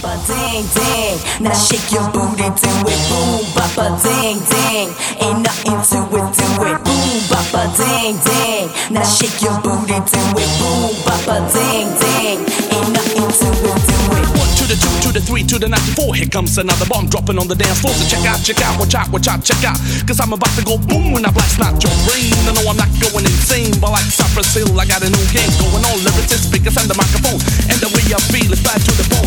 bapa ding ding. Now shake your booty, do it, boom, bapa ding ding. Ain't nothing to it, do it, boom, bapa ding ding. Now shake your booty, do it, boom, bapa ding ding. Ain't nothing to it, do it. 1 to the 2 to the 3 to the 94. Here comes another bomb dropping on the dance floor. So check out, watch out, check out. Cause I'm about to go boom when I blast out your brain. I know I'm not going insane, but like Cypress Hill, I got a new game going on. Lyrics and speakers and the microphone, and the way I feel is bad to the bone.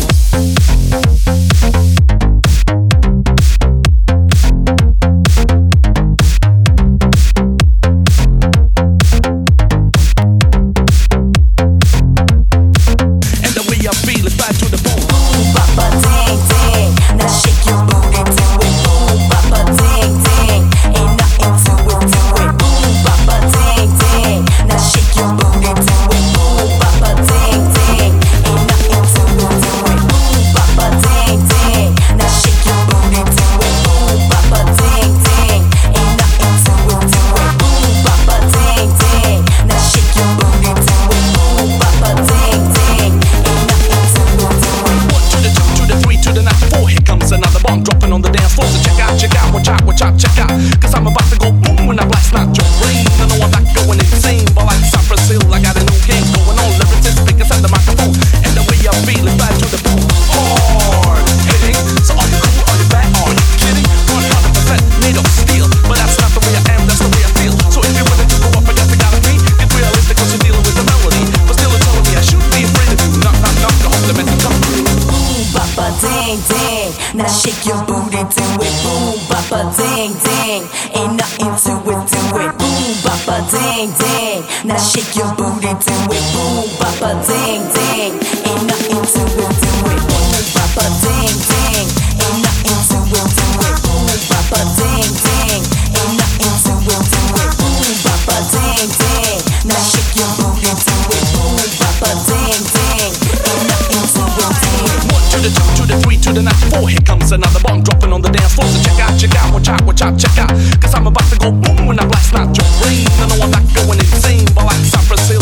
Check out, cause I'm about to go boom when I blast out your brain. I know I'm not going insane, but like Cypress Hill, I got a new game going on. Lyrics and speakers and the microphone, and the way I feel is bad to the bone. Hard hitting, so are you cool, are you bad, are you kidding? 100% made of steel, but that's not the way I am, that's the way I feel. So if you're willing to go up against the gotta be, it's realistic cause you're dealing with the melody. But still it's telling me I shouldn't be afraid of you. Knock, the hope the men come through. Boom, bapa ding ding. Now shake your booty, do it, boom, bapa ding ding. Ain't nothing to it, do it, boom, bapa ding ding. Now shake your booty, do it, boom, bapa ding ding. Ain't nothing to it, do it, boom, bapa ding ding. Ain't nothing to it, do it, boom, bapa ding ding. Ain't nothing to it, do it, boom, bapa ding ding. Now shake your booty, do it, boom, bapa ding ding. Ain't nothing to it, do it. 1 to the 2 to the 3 to the 94. Here comes another bomb dropping on the dance floor. So check out, watch out, check out. Cause I'm about to go boom when I blast out your brain. I know I'm not going insane, but like Cypress Hill,